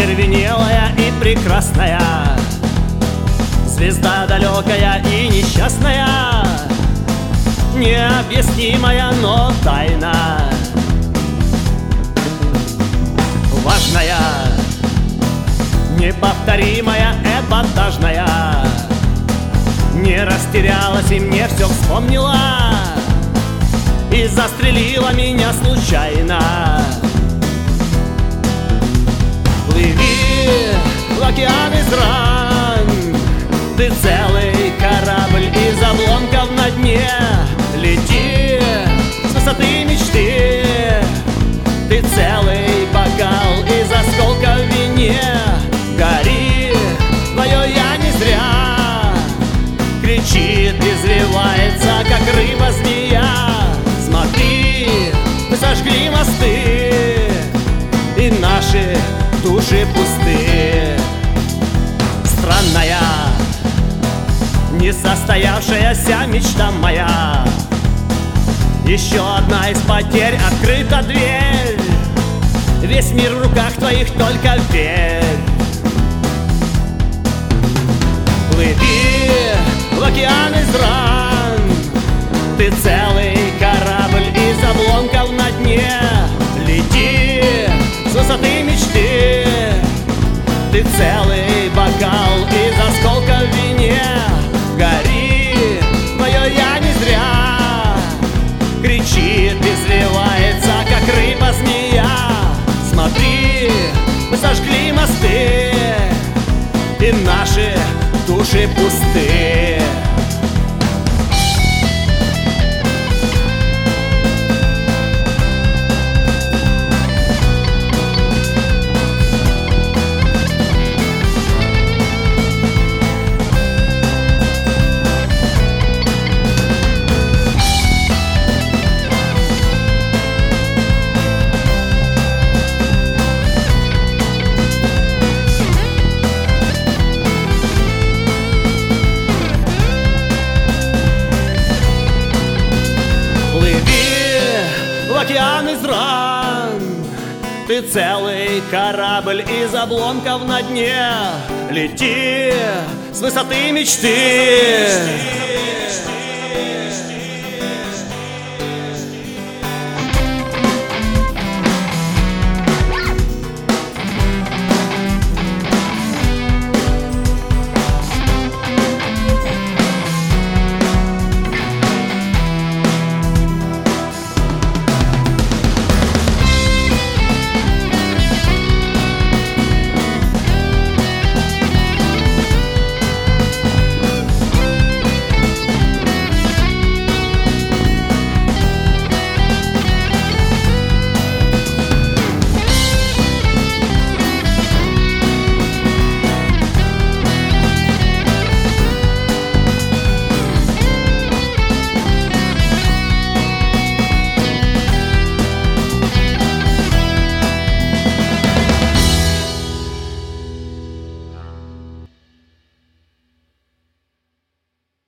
остервенелая и прекрасная, звезда далекая и несчастная, необъяснимая, но тайна, важная, неповторимая, эпатажная, не растерялась и мне все вспомнила и застрелила меня случайно. Плыви в океан из ран, ты целый корабль из обломков на дне. Лети с высоты мечты, ты целый бокал из осколков в вине. Гори, твое я не зря, кричит, извивается, как рыба-змея. Смотри, мы сожгли мосты, и наши души пусты. Странная, несостоявшаяся мечта моя, еще одна из потерь, открыта дверь. Весь мир в руках твоих, только верь. Плыви в океан из ран, ты целый корабль из обломков на дне. Лети с высоты мечты, ты целый бокал из осколков в вине. Гори, твое я не зря, кричит, извивается, как рыба-змея. Смотри, мы сожгли мосты, и наши души пусты. В океан из ран, ты целый корабль из обломков на дне. Лети с высоты мечты,